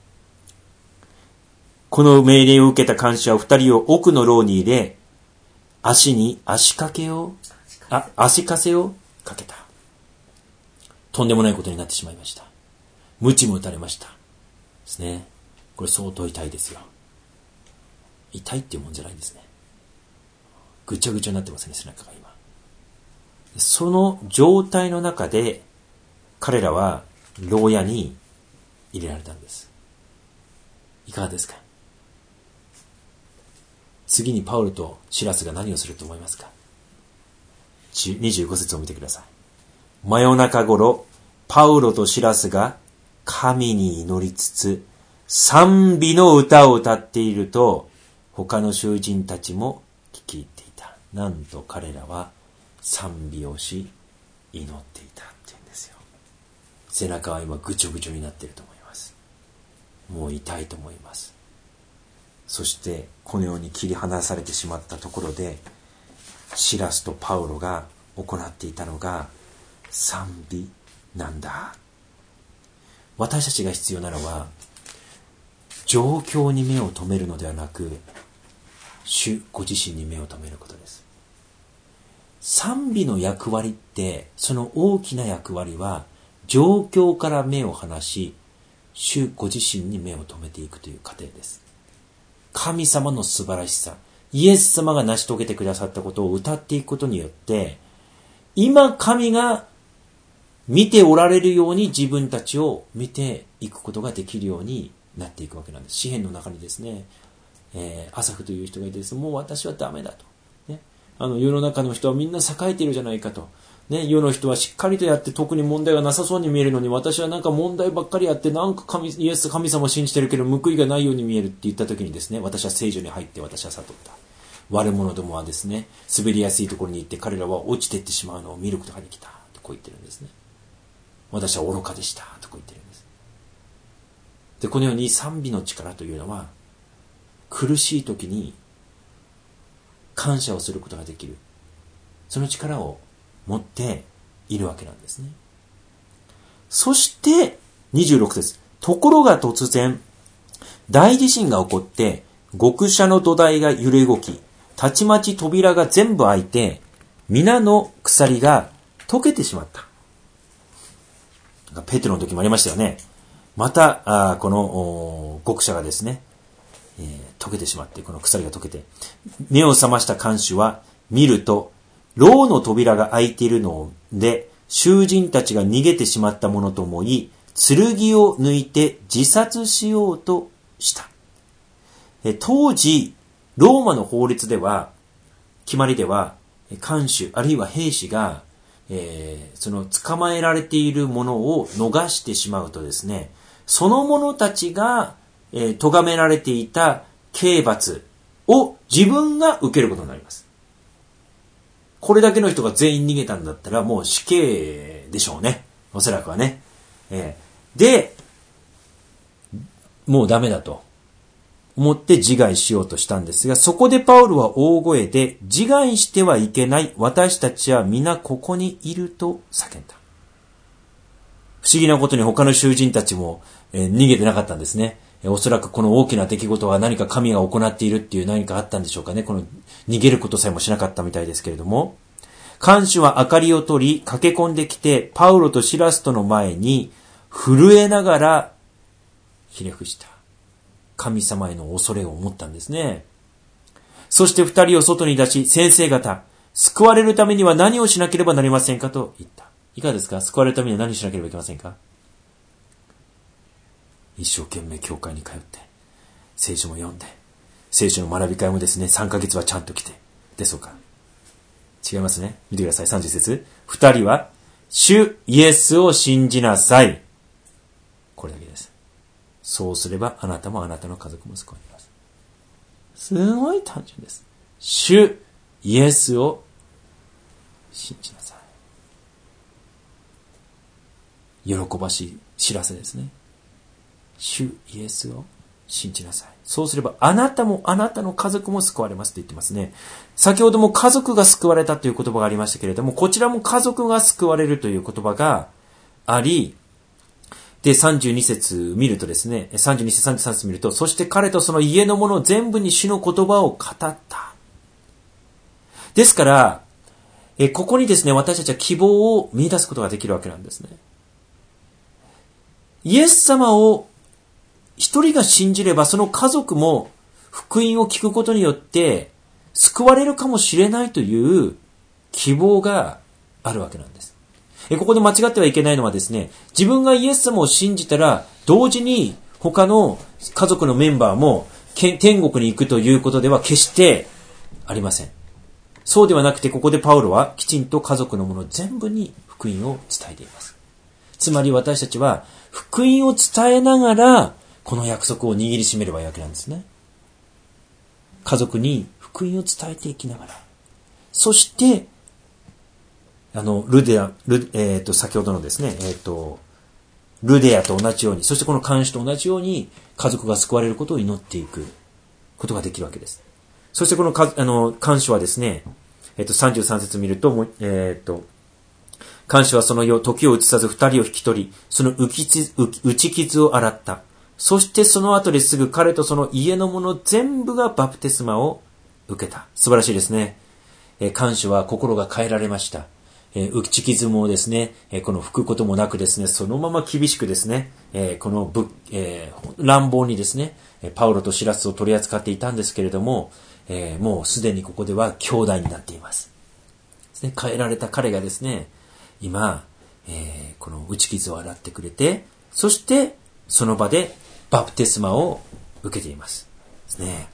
A: この命令を受けた看守は二人を奥の牢に入れ、足に足掛けを、あ、足かせをかけた。とんでもないことになってしまいました。鞭も打たれました。ですね。これ相当痛いですよ。痛いっていうもんじゃないんですね。ぐちゃぐちゃになってますね、背中が今。その状態の中で、彼らは牢屋に入れられたんです。いかがですか？次にパウロとシラスが何をすると思いますか？にじゅうご節を見てください。真夜中頃、パウロとシラスが神に祈りつつ、賛美の歌を歌っていると、他の囚人たちも聞き入っていた。なんと彼らは賛美をし、祈っていたっていうんですよ。背中は今ぐちょぐちょになっていると思います。もう痛いと思います。そしてこのように切り離されてしまったところで、シラスとパウロが行っていたのが賛美なんだ。私たちが必要なのは、状況に目を留めるのではなく、主ご自身に目を留めることです。賛美の役割って、その大きな役割は、状況から目を離し、主ご自身に目を留めていくという過程です。神様の素晴らしさ、イエス様が成し遂げてくださったことを歌っていくことによって、今神が見ておられるように自分たちを見ていくことができるようになっていくわけなんです。詩篇の中にですね、えー、アサフという人がいてですね、もう私はダメだと、ね、あの世の中の人はみんな栄えているじゃないかと、ね、世の人はしっかりとやって特に問題がなさそうに見えるのに、私はなんか問題ばっかりやってなんか神イエス神様を信じてるけど報いがないように見えるって言った時にですね、私は聖女に入って私は悟った。悪者どもはですね、滑りやすいところに行って彼らは落ちていってしまうのを見ることができたとこう言ってるんですね。私は愚かでしたとこう言ってるんです。で、このように賛美の力というのは、苦しい時に感謝をすることができる、その力を持っているわけなんですね。そしてにじゅうろく節、ところが突然大地震が起こって極斜の土台が揺れ動き、たちまち扉が全部開いて皆の鎖が溶けてしまった。ペテロの時もありましたよね。またあこの極斜がですね、えー、溶けてしまって、この鎖が溶けて、目を覚ました看守は見ると、牢の扉が開いているので、囚人たちが逃げてしまったものと思い、剣を抜いて自殺しようとした。え当時、ローマの法律では、決まりでは、看守あるいは兵士が、えー、その捕まえられているものを逃してしまうとですね、その者たちが、えー、咎められていた刑罰を自分が受けることになります。これだけの人が全員逃げたんだったらもう死刑でしょうね。おそらくはね。えー、で、もうダメだと思って自害しようとしたんですが、そこでパウロは大声で、自害してはいけない、私たちは皆ここにいると叫んだ。不思議なことに他の囚人たちも、えー、逃げてなかったんですね。おそらくこの大きな出来事は何か神が行っているっていう何かあったんでしょうかね。この逃げることさえもしなかったみたいですけれども。看守は明かりを取り、駆け込んできて、パウロとシラスとの前に震えながらひれ伏した。神様への恐れを持ったんですね。そして二人を外に出し、先生方、救われるためには何をしなければなりませんかと言った。いかがですか？救われるためには何をしなければいけませんか？一生懸命教会に通って、聖書も読んで、聖書の学び会もですね、さんかげつはちゃんと来て、でしょうか。違いますね。見てください。さんじゅう節。二人は、主イエスを信じなさい。これだけです。そうすれば、あなたもあなたの家族も救われます。すごい単純です。主イエスを信じなさい。喜ばしい知らせですね。主イエスを信じなさい。そうすればあなたもあなたの家族も救われますって言ってますね。先ほども家族が救われたという言葉がありましたけれども、こちらも家族が救われるという言葉があり、で、さんじゅうに節見るとですね、さんじゅうに節、さんじゅうさん節見ると、そして彼とその家の者全部に主の言葉を語った。ですから、えここにですね、私たちは希望を見出すことができるわけなんですね。イエス様を一人が信じれば、その家族も福音を聞くことによって救われるかもしれないという希望があるわけなんです。ここで間違ってはいけないのはですね、自分がイエス様を信じたら、同時に他の家族のメンバーも天国に行くということでは決してありません。そうではなくて、ここでパウロはきちんと家族の者全部に福音を伝えています。つまり私たちは福音を伝えながら、この約束を握りしめればいいわけなんですね。家族に福音を伝えていきながら、そして、あの、ルデア、ルえっと、先ほどのですね、えっと、ルデアと同じように、そしてこの看守と同じように、家族が救われることを祈っていくことができるわけです。そしてこのか、あの、看守はですね、えっと、さんじゅうさん節見ると、えっと、看守はその夜、時を移さず二人を引き取り、その打ち傷を洗った。そしてその後ですぐ彼とその家の者全部がバプテスマを受けた。素晴らしいですね。えー、看守は心が変えられました。えー、打ち傷もですね、えー、この拭くこともなくですね、そのまま厳しくですね、えー、このぶ、えー、乱暴にですね、パウロとシラスを取り扱っていたんですけれども、えー、もうすでにここでは兄弟になっています。ですね、変えられた彼がですね、今、えー、この打ち傷を洗ってくれて、そしてその場でバプテスマを受けています。ですね。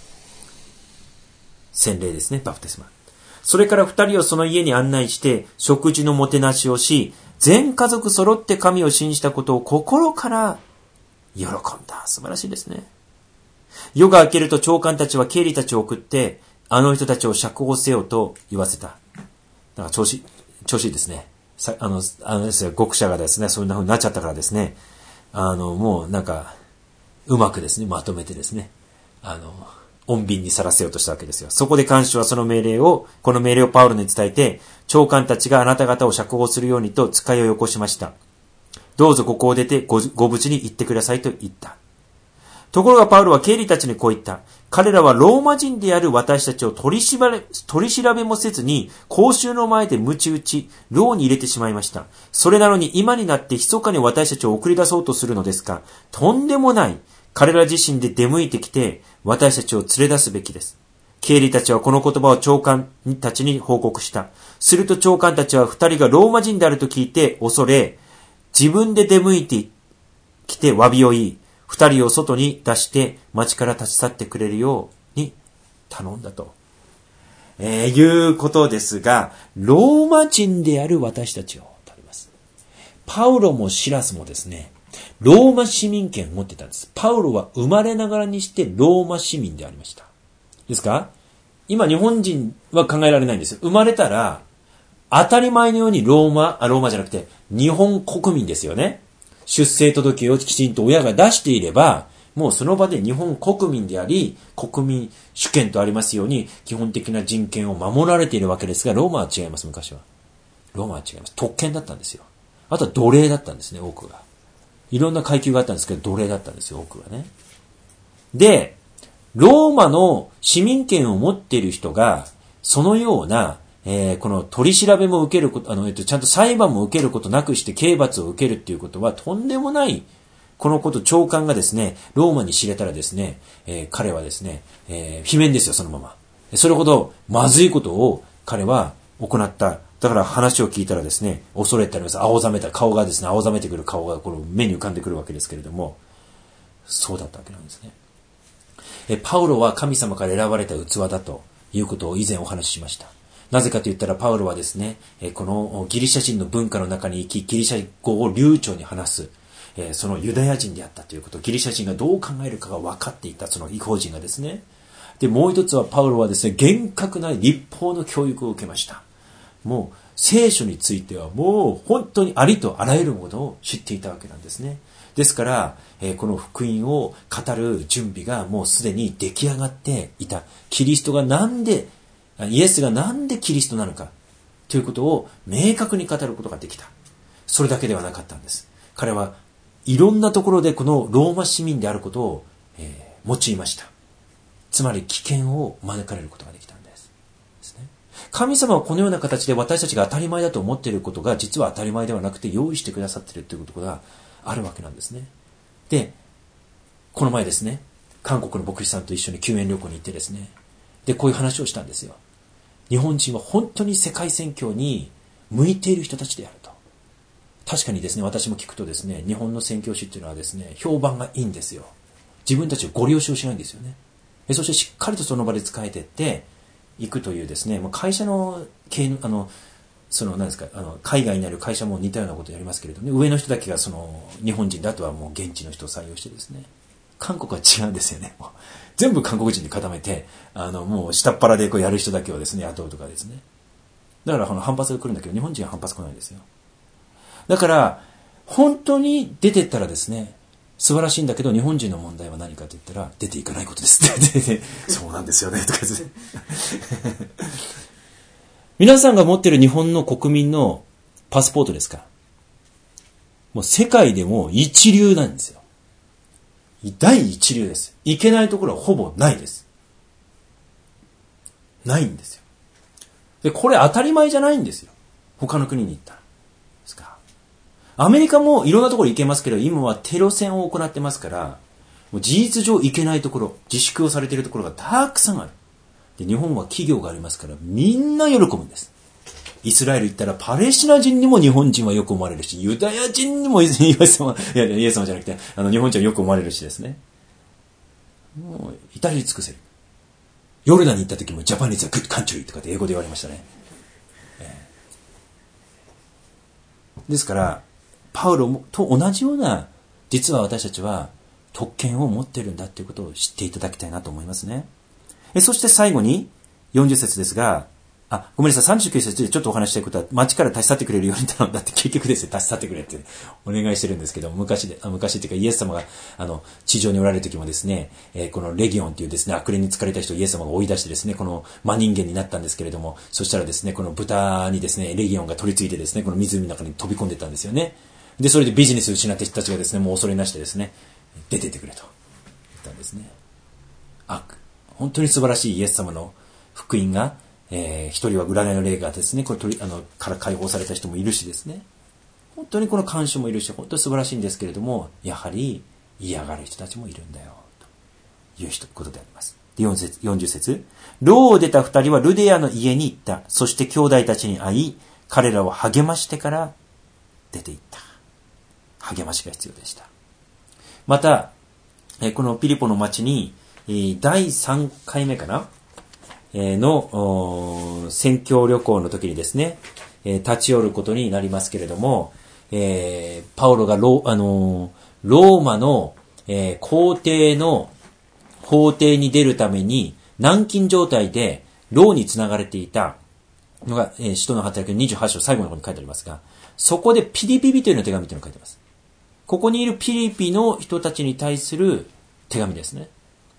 A: 洗礼ですね、バプテスマ。それから二人をその家に案内して、食事のもてなしをし、全家族揃って神を信じたことを心から喜んだ。素晴らしいですね。夜が明けると長官たちは経理たちを送って、あの人たちを釈放せよと言わせた。なんか調子、調子いいですね。さあの、あのですね、極者がですね、そんな風になっちゃったからですね、あの、もうなんか、うまくですね、まとめてですね、あの、穏便にさらせようとしたわけですよ。そこで看守はその命令を、この命令をパウロに伝えて、長官たちがあなた方を釈放するようにと使いをよこしました。どうぞここを出てご、ご無事に行ってくださいと言った。ところがパウロは経理たちにこう言った。彼らはローマ人である私たちを取り調べ、取り調べもせずに、公衆の前で鞭打ち、牢に入れてしまいました。それなのに今になって密かに私たちを送り出そうとするのですか。とんでもない。彼ら自身で出向いてきて、私たちを連れ出すべきです。経理たちはこの言葉を長官たちに報告した。すると長官たちは二人がローマ人であると聞いて恐れ、自分で出向いてきて詫びを言い、二人を外に出して町から立ち去ってくれるように頼んだと、えー、いうことですが、ローマ人である私たちをとあります。パウロもシラスもですね、ローマ市民権を持ってたんです。パウロは生まれながらにしてローマ市民でありました。ですか？今日本人は考えられないんですよ。生まれたら当たり前のようにローマ、あ、ローマじゃなくて日本国民ですよね。出生届をきちんと親が出していれば、もうその場で日本国民であり、国民主権とありますように、基本的な人権を守られているわけですが、ローマは違います、昔は。ローマは違います。特権だったんですよ。あとは奴隷だったんですね、多くが。いろんな階級があったんですけど、奴隷だったんですよ、多くがね。で、ローマの市民権を持っている人が、そのような、えー、この取り調べも受けること、あの、えっと、ちゃんと裁判も受けることなくして刑罰を受けるっていうことはとんでもない、このこと長官がですね、ローマに知れたらですね、えー、彼はですね、えー、罷免ですよ、そのまま。それほどまずいことを彼は行った。だから話を聞いたらですね、恐れてあります。青ざめた顔がですね、青ざめてくる顔がこの目に浮かんでくるわけですけれども、そうだったわけなんですね。え、パウロは神様から選ばれた器だということを以前お話ししました。なぜかと言ったらパウロはですね、このギリシャ人の文化の中に生き、ギリシャ語を流暢に話す、そのユダヤ人であったということ、ギリシャ人がどう考えるかが分かっていた、その異邦人がですね。で、もう一つはパウロはですね、厳格な律法の教育を受けました。もう聖書についてはもう本当にありとあらゆるものを知っていたわけなんですね。 ですから、えー、この福音を語る準備がもうすでに出来上がっていた。キリストがなんで、イエスがなんでキリストなのかということを明確に語ることができた。それだけではなかったんです。彼はいろんなところでこのローマ市民であることを、えー、用いました。つまり危険を招かれることができたんです。ですね。神様はこのような形で私たちが当たり前だと思っていることが実は当たり前ではなくて用意してくださっているということがあるわけなんですね。で、この前ですね、韓国の牧師さんと一緒に救援旅行に行ってですね、で、こういう話をしたんですよ。日本人は本当に世界宣教に向いている人たちであると。確かにですね、私も聞くとですね、日本の宣教師っていうのはですね、評判がいいんですよ。自分たちをご了承しないんですよね。そしてしっかりとその場で使えてっていくというですね、会社の経あのその何ですか、あの海外にある会社も似たようなことをやりますけれども、ね、上の人だけがその日本人で、あとはもう現地の人を採用してですね、韓国は違うんですよね。もう全部韓国人に固めて、あのもう下っ腹でこうやる人だけをですね雇うとかですね。だからこの反発が来るんだけど、日本人は反発来ないんですよ。だから本当に出てったらですね、素晴らしいんだけど、日本人の問題は何かと言ったら出ていかないことですってそうなんですよねとかですね皆さんが持っている日本の国民のパスポートですか、もう世界でも一流なんですよ。第一流です。いけないところはほぼないです。ないんですよ。で、これ当たり前じゃないんですよ。他の国に行ったら。ですか。アメリカもいろんなところ行けますけど、今はテロ戦を行ってますから、もう事実上行けないところ、自粛をされているところがたくさんある。で、日本は企業がありますから、みんな喜ぶんです。イスラエル行ったらパレスチナ人にも日本人はよく思われるし、ユダヤ人にもイエス様、いやイエス様じゃなくて、あの日本人はよく思われるしですね。もう至り尽くせる。ヨルダンに行った時もジャパニーズはグッドカントリーとかって英語で言われましたね。えー、ですからパウロと同じような、実は私たちは特権を持っているんだということを知っていただきたいなと思いますね。えそして最後によんじゅっ節ですが、あ、ごめんなさい、さんじゅうきゅう節でちょっとお話したいことは、町から立ち去ってくれるように頼んだって結局ですね、立ち去ってくれってお願いしてるんですけど、昔で、あ昔っていうかイエス様があの地上におられる時もですね、えー、このレギオンっていうですね、悪霊に疲れた人をイエス様が追い出してですね、この真人間になったんですけれども、そしたらですね、この豚にですね、レギオンが取り付いてですね、この湖の中に飛び込んでったんですよね。で、それでビジネスを失った人たちがですね、もう恐れなしてですね、出てってくれと言ったんですね。あ、本当に素晴らしいイエス様の福音が、えー、一人は占いの霊がですね、これ取り、あの、から解放された人もいるしですね。本当にこの看守もいるし、本当に素晴らしいんですけれども、やはり嫌がる人たちもいるんだよ、ということであります。よんじゅっ節。牢を出た二人はルデアの家に行った。そして兄弟たちに会い、彼らを励ましてから出て行った。励ましが必要でした。また、このピリポの町に、だいさんかいめかなの宣教旅行の時にですね、立ち寄ることになりますけれども、えー、パウロがロ、あのローマの、えー、皇帝の法廷に出るために軟禁状態で牢につながれていたのが、えー、使徒の働きのにじゅうはち章最後の方に書いてありますが、そこでピリピビというの手紙というのが書いてあります。ここにいるピリピの人たちに対する手紙ですね。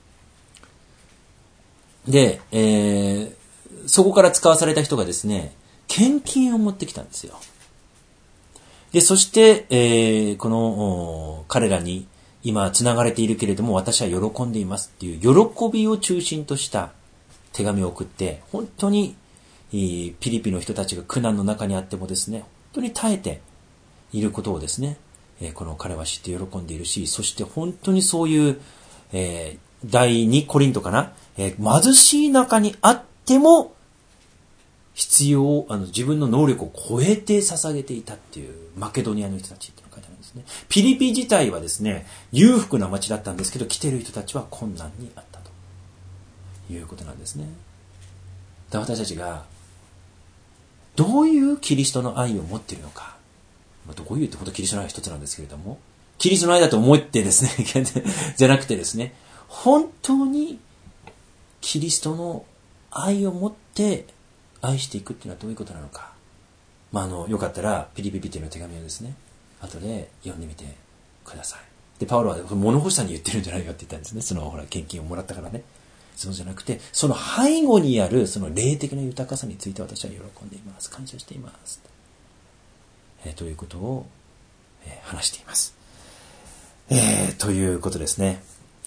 A: で、えー、そこから使わされた人がですね、献金を持ってきたんですよ。で、そして、えー、この彼らに今繋がれているけれども私は喜んでいますっていう喜びを中心とした手紙を送って、本当にピリピの人たちが苦難の中にあってもですね、本当に耐えていることをですね、この彼は知って喜んでいるし、そして本当にそういう、えー、第二コリントかな、えー、貧しい中にあっても必要を、あの自分の能力を超えて捧げていたっていうマケドニアの人たちっていうのが書いてあるんですね。ピリピ自体はですね、裕福な町だったんですけど、来ている人たちは困難にあったということなんですね。で、私たちがどういうキリストの愛を持っているのか、どういうってことキリストの愛は一つなんですけれども、キリストの愛だと思ってですねじゃなくてですね、本当にキリストの愛を持って愛していくっていうのはどういうことなのか、まあ、あのよかったらピリピピテの手紙をですね後で読んでみてください。で、パウロは物欲しさに言ってるんじゃないかって言ったんですね。そのほら、献金をもらったからね。そうじゃなくて、その背後にあるその霊的な豊かさについて私は喜んでいます。感謝しています。えー、ということを、えー、話しています。えー、ということですね。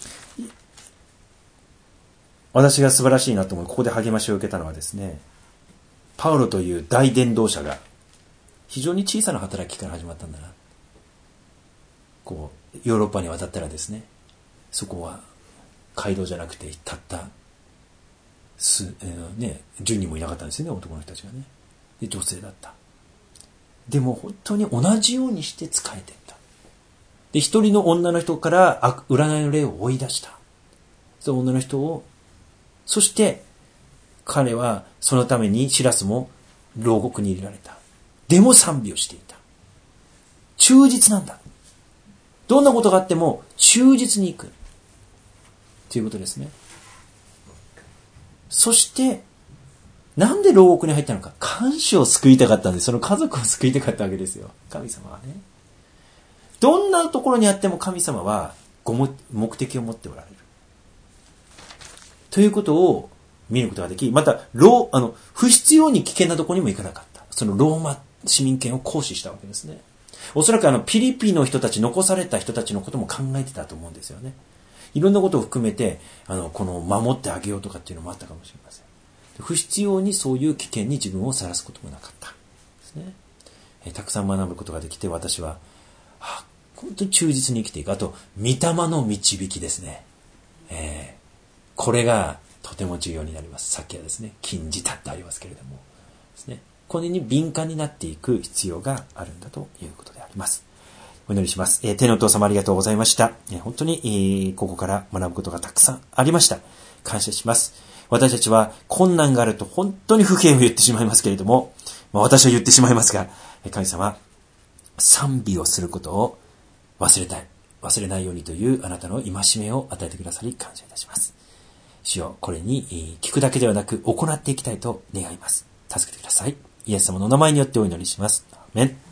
A: 私が素晴らしいなと思う、ここで励ましを受けたのはですね、パウロという大伝道者が非常に小さな働きから始まったんだな。こう、ヨーロッパに渡ったらですね、そこは街道じゃなくてたったす、えー、ね、じゅうにんもいなかったんですよね、男の人たちがね。で、女性だった。でも本当に同じようにして仕えていった。で、一人の女の人から占いの霊を追い出した。その女の人を、そして彼はそのためにシラスも牢獄に入れられた。でも賛美をしていた。忠実なんだ。どんなことがあっても忠実に行く。ということですね。そして、なんで牢獄に入ったのか。看守を救いたかったんで、その家族を救いたかったわけですよ。神様はね。どんなところにあっても神様はごも目的を持っておられる。ということを見ることができ、また、ロー、あの、不必要に危険なところにも行かなかった。そのローマ市民権を行使したわけですね。おそらくあの、ピリピの人たち、残された人たちのことも考えてたと思うんですよね。いろんなことを含めて、あの、この、守ってあげようとかっていうのもあったかもしれません。不必要にそういう危険に自分をさらすこともなかった。ですね。えたくさん学ぶことができて、私は、あ、本当に忠実に生きていく。あと、御霊の導きですね。えー、これがとても重要になります。さっきはですね、禁じたってありますけれども。ですね。これに敏感になっていく必要があるんだということであります。お祈りします。えー、天のお父様ありがとうございました。えー、本当に、えー、ここから学ぶことがたくさんありました。感謝します。私たちは困難があると本当に不平を言ってしまいますけれども、まあ、私は言ってしまいますが、神様、賛美をすることを忘れたい。忘れないようにというあなたの戒めを与えてくださり感謝いたします。主よ、これに聞くだけではなく行っていきたいと願います。助けてください。イエス様のお名前によってお祈りします。アーメン。